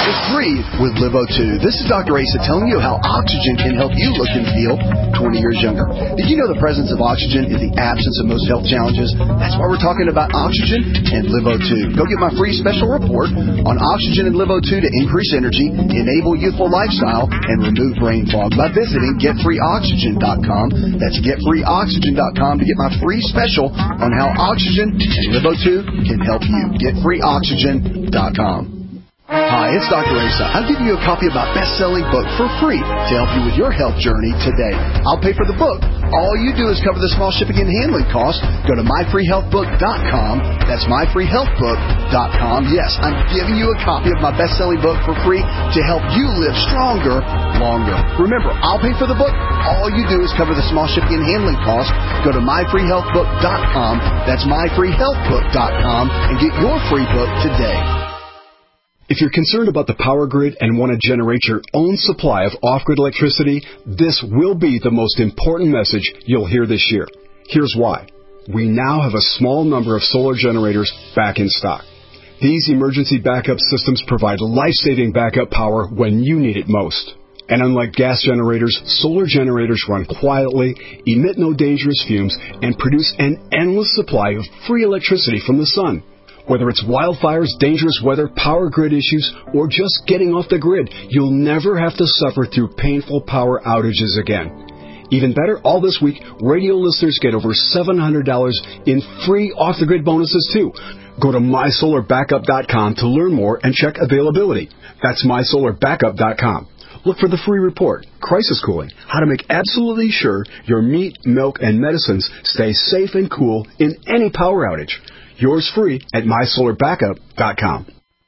for free with Live O two. This is Doctor Asa telling you how oxygen can help you look and feel twenty years younger. Did you know the presence of oxygen is the absence of most health challenges? That's why we're talking about oxygen and Live O two. Go get my free special report on oxygen and Live O two to increase energy, enable youthful lifestyle, and remove brain fog by visiting get free oxygen dot com. That's get free oxygen dot com to get my free special on how oxygen and Live O two can help you. get free oxygen dot com. Hi, it's Doctor Asa. I'm giving you a copy of my best-selling book for free to help you with your health journey today. I'll pay for the book. All you do is cover the small shipping and handling costs. Go to my free health book dot com. That's my free health book dot com. Yes, I'm giving you a copy of my best-selling book for free to help you live stronger, longer. Remember, I'll pay for the book. All you do is cover the small shipping and handling costs. Go to my free health book dot com. That's my free health book dot com and get your free book today. If you're concerned about the power grid and want to generate your own supply of off-grid electricity, this will be the most important message you'll hear this year. Here's why. We now have a small number of solar generators back in stock. These emergency backup systems provide life-saving backup power when you need it most. And unlike gas generators, solar generators run quietly, emit no dangerous fumes, and produce an endless supply of free electricity from the sun. Whether it's wildfires, dangerous weather, power grid issues, or just getting off the grid, you'll never have to suffer through painful power outages again. Even better, all this week, radio listeners get over seven hundred dollars in free off-the-grid bonuses, too. Go to my solar backup dot com to learn more and check availability. That's my solar backup dot com. Look for the free report, Crisis Cooling, how to make absolutely sure your meat, milk, and medicines stay safe and cool in any power outage. Yours free at my solar backup dot com.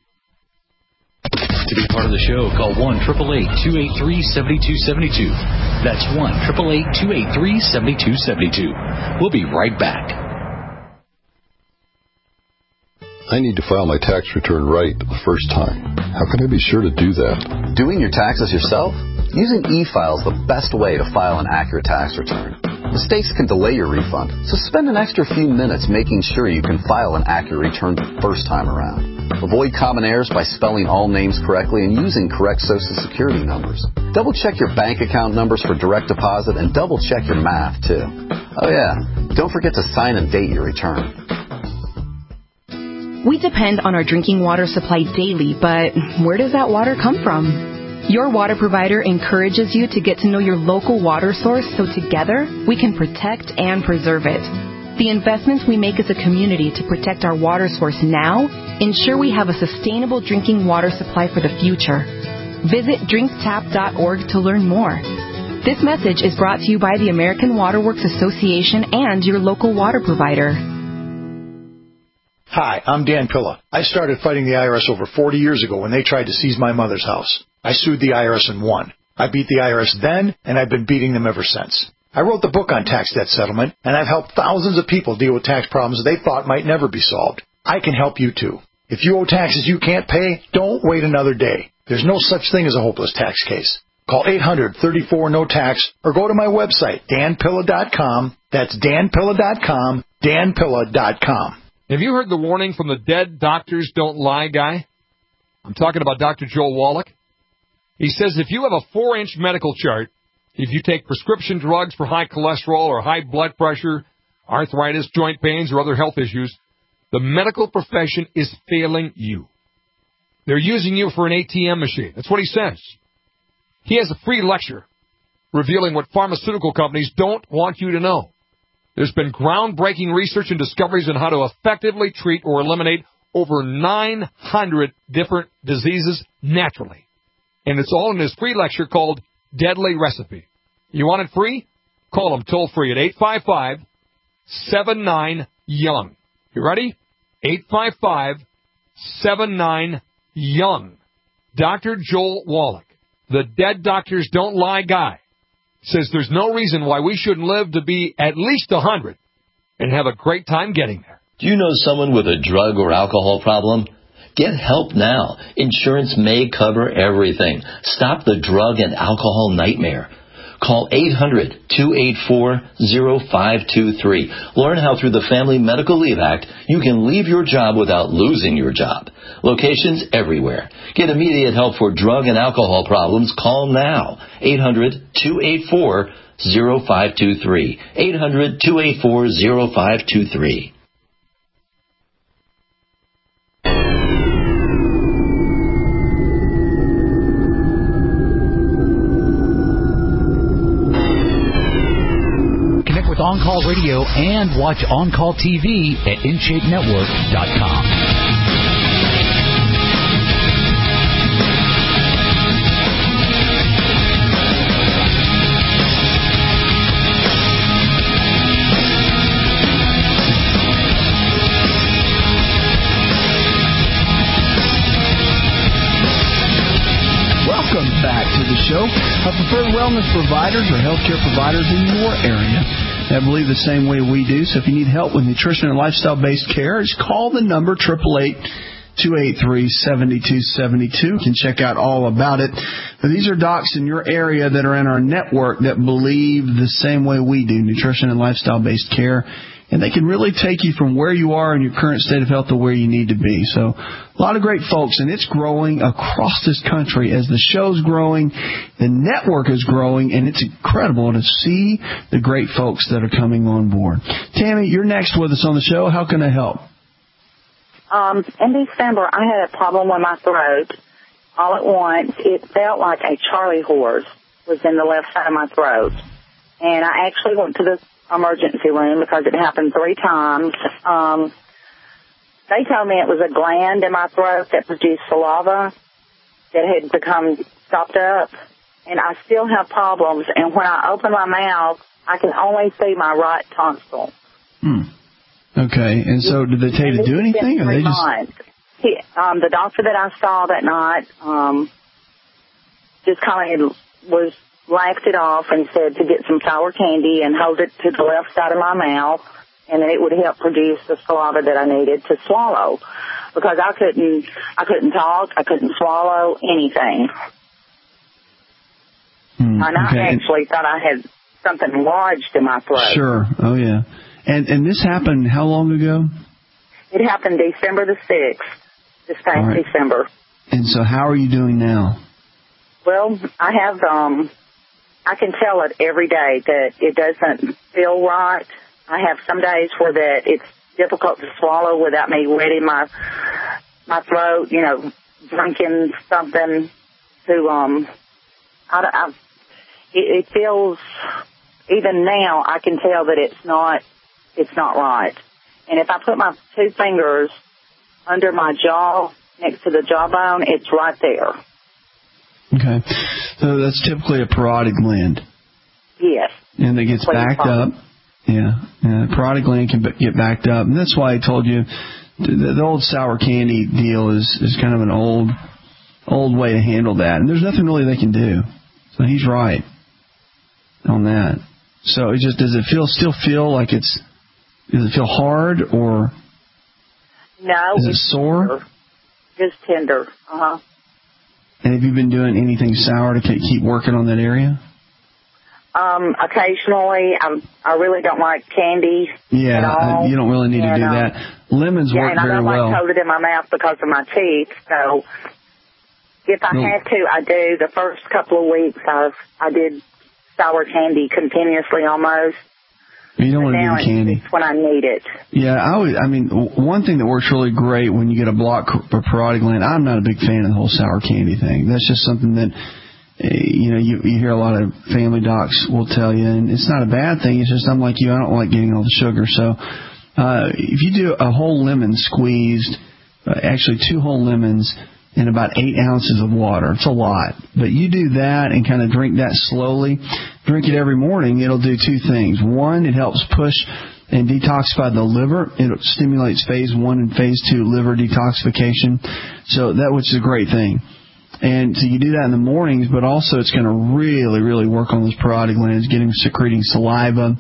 To be part of the show, call one eight eight eight, two eight three, seven two seven two. That's one eight eight eight, two eight three, seven two seven two. We'll be right back. I need to file my tax return right the first time. How can I be sure to do that? Doing your taxes yourself? Using e-file is the best way to file an accurate tax return. Mistakes can delay your refund, so spend an extra few minutes making sure you can file an accurate return the first time around. Avoid common errors by spelling all names correctly and using correct Social Security numbers. Double-check your bank account numbers for direct deposit and double-check your math, too. Oh, yeah, don't forget to sign and date your return. We depend on our drinking water supply daily, but where does that water come from? Your water provider encourages you to get to know your local water source so together we can protect and preserve it. The investments we make as a community to protect our water source now ensure we have a sustainable drinking water supply for the future. Visit drink tap dot org to learn more. This message is brought to you by the American Water Works Association and your local water provider. Hi, I'm Dan Pilla. I started fighting the I R S over forty years ago when they tried to seize my mother's house. I sued the I R S and won. I beat the I R S then, and I've been beating them ever since. I wrote the book on tax debt settlement, and I've helped thousands of people deal with tax problems they thought might never be solved. I can help you too. If you owe taxes you can't pay, don't wait another day. There's no such thing as a hopeless tax case. Call eight hundred, thirty-four, no tax or go to my website, dan pilla dot com. That's dan pilla dot com, dan pilla dot com. Have you heard the warning from the dead doctors don't lie guy? I'm talking about Doctor Joel Wallach. He says if you have a four-inch medical chart, if you take prescription drugs for high cholesterol or high blood pressure, arthritis, joint pains, or other health issues, the medical profession is failing you. They're using you for an A T M machine. That's what he says. He has a free lecture revealing what pharmaceutical companies don't want you to know. There's been groundbreaking research and discoveries on how to effectively treat or eliminate over nine hundred different diseases naturally. And it's all in his free lecture called Deadly Recipe. You want it free? Call him toll free at eight five five, seven nine, young. You ready? eight five five, seven nine, young. Doctor Joel Wallach, the Dead Doctors Don't Lie guy, says there's no reason why we shouldn't live to be at least one hundred and have a great time getting there. Do you know someone with a drug or alcohol problem? Get help now. Insurance may cover everything. Stop the drug and alcohol nightmare. Call eight hundred, two eight four, zero five two three. Learn how through the Family Medical Leave Act you can leave your job without losing your job. Locations everywhere. Get immediate help for drug and alcohol problems. Call now. eight hundred, two eight four, zero five two three. eight hundred, two eight four, zero five two three. On Call Radio and watch On Call T V at in shape network dot com. Welcome back to the show. Our preferred wellness providers or healthcare providers in your area that believe the same way we do. So if you need help with nutrition and lifestyle-based care, just call the number, eight eight eight, two eight three, seven two seven two. You can check out all about it. But these are docs in your area that are in our network that believe the same way we do, nutrition and lifestyle-based care. And they can really take you from where you are in your current state of health to where you need to be. So a lot of great folks, and it's growing across this country as the show's growing, the network is growing, and it's incredible to see the great folks that are coming on board. Tammy, you're next with us on the show. How can I help? Um, in December, I had a problem with my throat. All at once, it felt like a Charlie horse was in the left side of my throat. And I actually went to the emergency room because it happened three times. Um, they told me it was a gland in my throat that produced saliva that had become stopped up, and I still have problems. And when I open my mouth, I can only see my right tonsil. Hmm. Okay, and so did they tell you to do anything, or they just? He, um, the doctor that I saw that night um, just kind of was. laughed it off and said to get some sour candy and hold it to the left side of my mouth, and then it would help produce the saliva that I needed to swallow, because I couldn't, I couldn't talk, I couldn't swallow anything. Hmm, and I okay. actually thought I had something lodged in my throat. Sure. Oh yeah. And and this happened how long ago? It happened December the sixth, this past right. December. And so, how are you doing now? Well, I have um. I can tell it every day that it doesn't feel right. I have some days where that it's difficult to swallow without me wetting my my throat, you know, drinking something to, um, I, I, it, it feels, even now, I can tell that it's not, it's not right. And if I put my two fingers under my jaw, next to the jawbone, it's right there. Okay. So that's typically a parotid gland. Yes. And it gets backed up. Yeah. yeah. Parotid gland can get backed up. And that's why I told you the, the old sour candy deal is, is kind of an old old way to handle that. And there's nothing really they can do. So he's right on that. So it just, does it feel still feel like it's, does it feel hard or no, is it sore? Tender. Just tender. Uh-huh. And have you been doing anything sour to keep working on that area? Um, occasionally. I'm, I really don't like candy yeah, at all. I, you don't really need and, to do um, that. Lemons yeah, work and very I don't well. like to hold it in my mouth because of my teeth. So if I no. have to, I do. The first couple of weeks, I've I did sour candy continuously almost. You don't but want to now do the candy. It's when I need it. Yeah, I would. I mean, one thing that works really great when you get a blocked parotid gland. I'm not a big fan of the whole sour candy thing. That's just something that you know you, you hear a lot of family docs will tell you, and it's not a bad thing. It's just I'm like you. I don't like getting all the sugar. So uh, if you do a whole lemon squeezed, uh, actually two whole lemons and about eight ounces of water. It's a lot. But you do that and kind of drink that slowly. Drink it every morning. It'll do two things. One, it helps push and detoxify the liver. It stimulates phase one and phase two liver detoxification. So that which is a great thing. And so you do that in the mornings, but also it's going to really, really work on those parotid glands, getting secreting saliva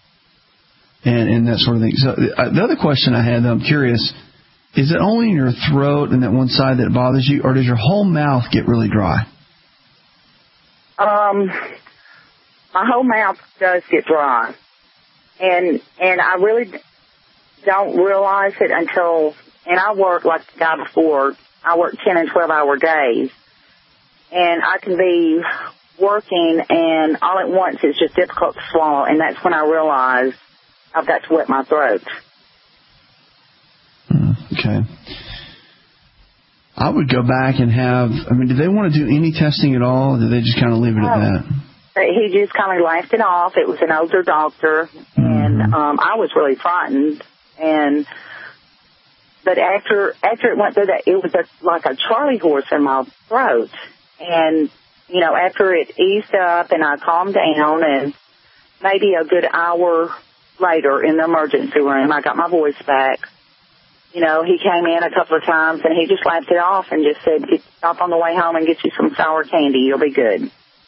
and, and that sort of thing. So uh, the other question I had, though, I'm curious, is it only in your throat and that one side that bothers you, or does your whole mouth get really dry? Um, my whole mouth does get dry. And, and I really don't realize it until, and I work like the guy before, I work ten and twelve hour days. And I can be working and all at once it's just difficult to swallow, and that's when I realize I've got to wet my throat. Okay. I would go back and have, I mean, did they want to do any testing at all, or did they just kind of leave it at that? He just kind of laughed it off. It was an older doctor, and um, I was really frightened. And but after after it went through that, it was a, like a Charlie horse in my throat. And you know, after it eased up and I calmed down, and maybe a good hour later in the emergency room, I got my voice back. You know, he came in a couple of times and he just laughed it off and just said, "Stop on the way home and get you some sour candy. You'll be good."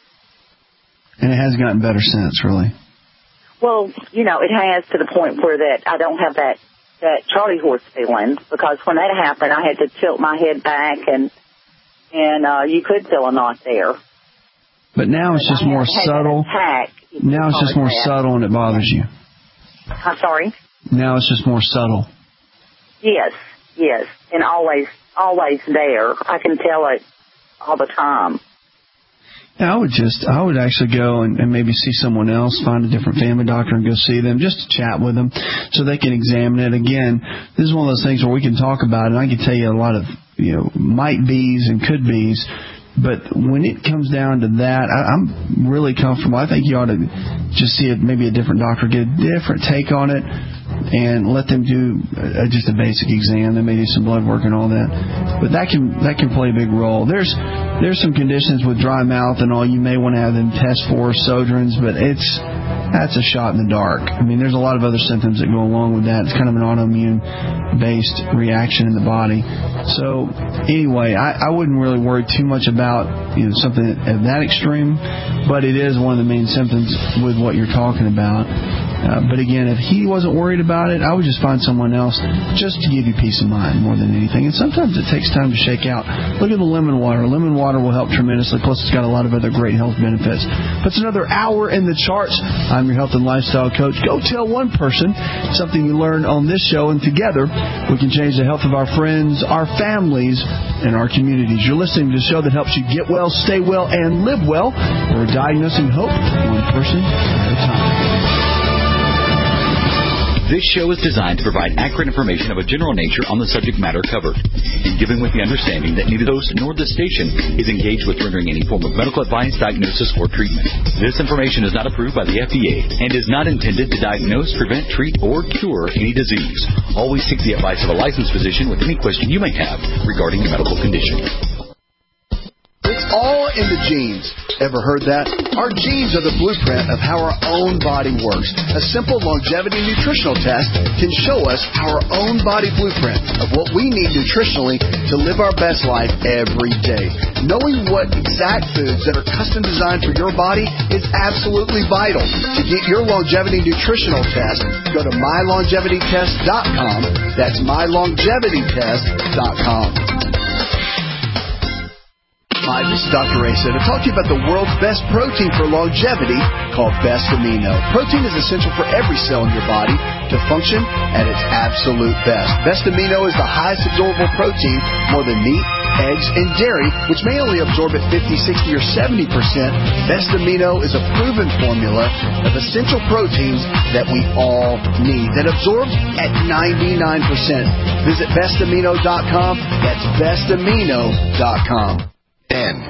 And it has gotten better since, really. Well, you know, it has to the point where that I don't have that, that Charlie horse feeling, because when that happened, I had to tilt my head back, and and uh, you could feel a knot there. But now it's just I more subtle. Attack, now it's just more that. subtle and it bothers you. I'm sorry? Now it's just more subtle. Yes, yes, and always, always there. I can tell it all the time. Yeah, I would just, I would actually go and, and maybe see someone else, find a different family doctor and go see them, just to chat with them so they can examine it. Again, this is one of those things where we can talk about it, and I can tell you a lot of, you know, might be's and could be's, but when it comes down to that, I, I'm really comfortable. I think you ought to just see it, maybe a different doctor, get a different take on it, and let them do uh, just a basic exam. They may do some blood work and all that, but that can that can play a big role. There's there's some conditions with dry mouth and all you may want to have them test for, Sjögren's, but it's that's a shot in the dark. I mean, there's a lot of other symptoms that go along with that. It's kind of an autoimmune based reaction in the body. So anyway, I, I wouldn't really worry too much about, you know, something at that extreme, but it is one of the main symptoms with what you're talking about. Uh, but again, if he wasn't worried about it, I would just find someone else just to give you peace of mind more than anything. And sometimes it takes time to shake out. Look at the lemon water. Lemon water will help tremendously. Plus, it's got a lot of other great health benefits. But it's another hour in the charts. I'm your health and lifestyle coach. Go tell one person something you learned on this show, and together we can change the health of our friends, our families, and our communities. You're listening to the show that helps you get well, stay well, and live well. We're diagnosing hope one person at a time. This show is designed to provide accurate information of a general nature on the subject matter covered, and given with the understanding that neither the host nor the station is engaged with rendering any form of medical advice, diagnosis, or treatment. This information is not approved by the F D A and is not intended to diagnose, prevent, treat, or cure any disease. Always seek the advice of a licensed physician with any question you may have regarding a medical condition. It's all in the genes. Ever heard that? Our genes are the blueprint of how our own body works. A simple longevity nutritional test can show us our own body blueprint of what we need nutritionally to live our best life every day. Knowing what exact foods that are custom designed for your body is absolutely vital. To get your longevity nutritional test, go to my longevity test dot com. That's my longevity test dot com. Hi, this is Doctor Ray to talk to you about the world's best protein for longevity called Best Amino. Protein is essential for every cell in your body to function at its absolute best. Best Amino is the highest absorbable protein, more than meat, eggs, and dairy, which may only absorb at fifty, sixty, or seventy percent. Best Amino is a proven formula of essential proteins that we all need that absorbs at ninety-nine percent. Visit best amino dot com. That's best amino dot com. And